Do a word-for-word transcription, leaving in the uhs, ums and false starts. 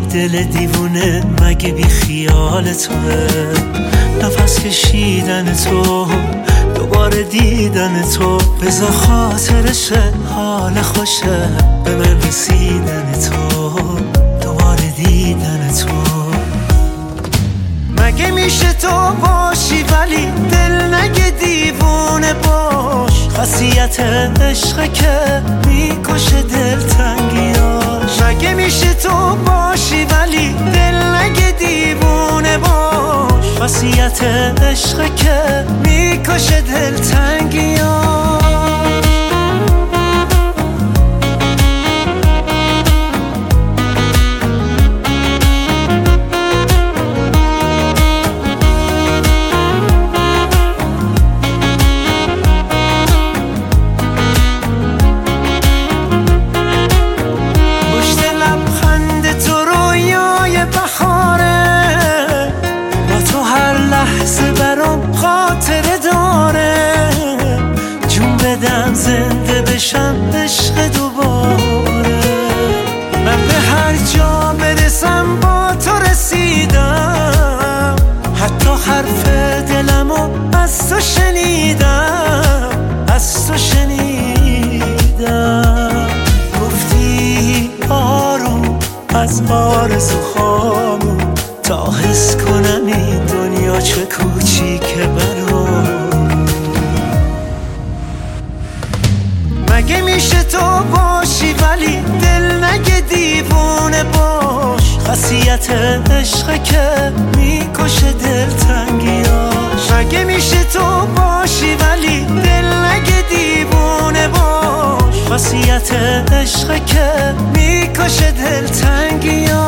دل دیوونه مگه بی خیال توه؟ نفس کشیدن تو، دوباره دیدن تو، بذار خاطرشه حال خوشه به من رسیدن تو، دوباره دیدن تو. مگه میشه تو باشی ولی دل نگه دیوونه باش؟ خاصیت عشقه که میکشه دلتنگیاش. مگه میشه تو باشی ولی دل نگه دیوونه باش؟ خاصیت عشقه که میکشه دلتنگیاش. خاطره داره جون بدم زنده بشم عشق دوباره. من به هر جا برسم با تو رسیدم، حتی حرف دلمو از تو شنیدم، از تو شنیدم. گفتی آروم از آرزوهامون تا حس کنم این دنیا چه کوچیکه برام. مگه میشه تو باشی ولی دل نگه دیوونه باش؟ خاصیت عشقه که میکشه دلتنگیاش. مگه میشه تو باشی ولی دل نگه دیوونه باش؟ خاصیت عشقه که میکشه دلتنگیاش.